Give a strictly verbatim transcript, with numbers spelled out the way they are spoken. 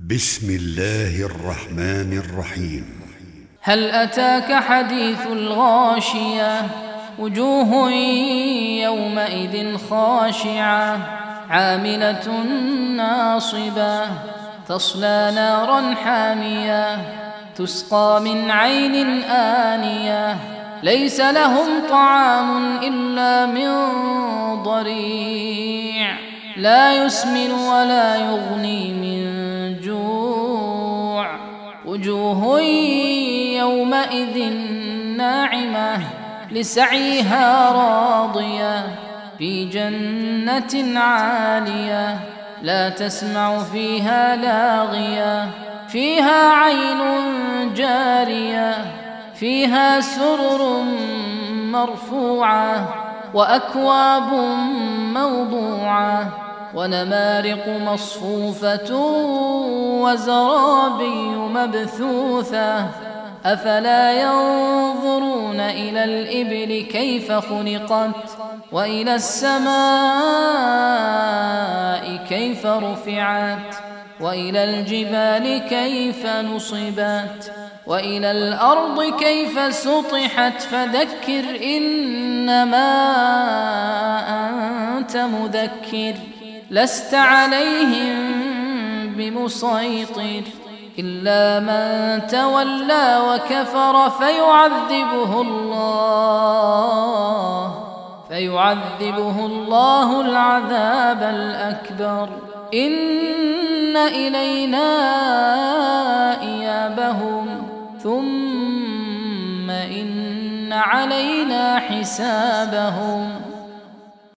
بسم الله الرحمن الرحيم. هل أتاك حديث الغاشية؟ وجوه يومئذ خاشعة عاملة ناصبة تصلى نارا حامية تسقى من عين آنية ليس لهم طعام إلا من ضريع لا يسمن ولا يغني من جوع. وجوه يومئذ ناعمة لسعيها راضية في جنة عالية لا تسمع فيها لاغية فيها عين جارية فيها سرر مرفوعة وأكواب موضوعة ونمارق مصفوفة وزرابي مبثوثة أفلا ينظرون إلى الإبل كيف خلقت وإلى السماء كيف رفعت وإلى الجبال كيف نصبت وإلى الأرض كيف سطحت فذكر إنما أنت مذكر لست عليهم بمسيطر إلا من تولى وكفر فيعذبه الله فيعذبه الله العذاب الأكبر إن إلينا إيابهم ثم إن علينا حسابهم.